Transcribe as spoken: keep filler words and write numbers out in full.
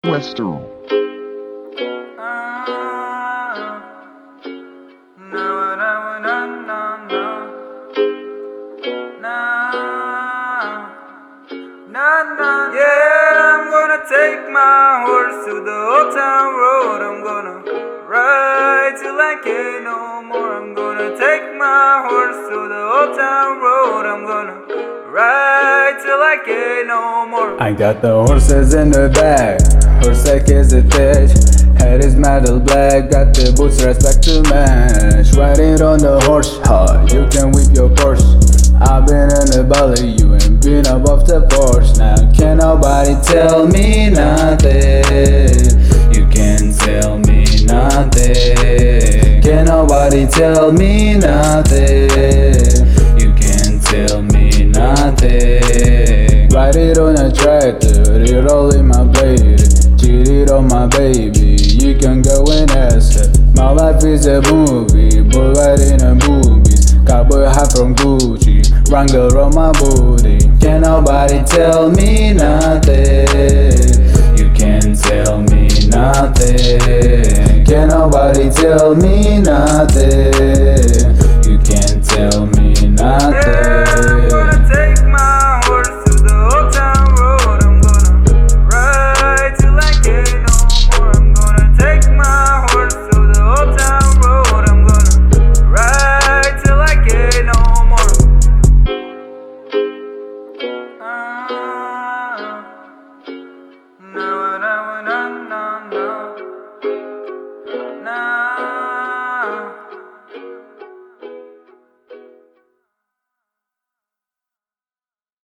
Western. Yeah, I'm gonna take my horse to the old town road. I'm gonna ride till I can't no more. I'm gonna take my horse to the old town road. I'm gonna ride till I can't no more. I got the horses in the back, horse neck is attached, head is metal black, got the boots respect to match. Riding on the horse hard, you can whip your Porsche. I've been in the valley, you ain't been above the Porsche. Now can nobody tell me nothing, you can't tell me nothing. Can nobody tell me nothing, you can't tell me nothing. Ride it on a tractor, it all in my blade, cheat it on my baby, you can go and ask her. My life is a movie, bullet in a movies, cowboy hat from Gucci, Wrangler on my booty. Can nobody tell me nothing,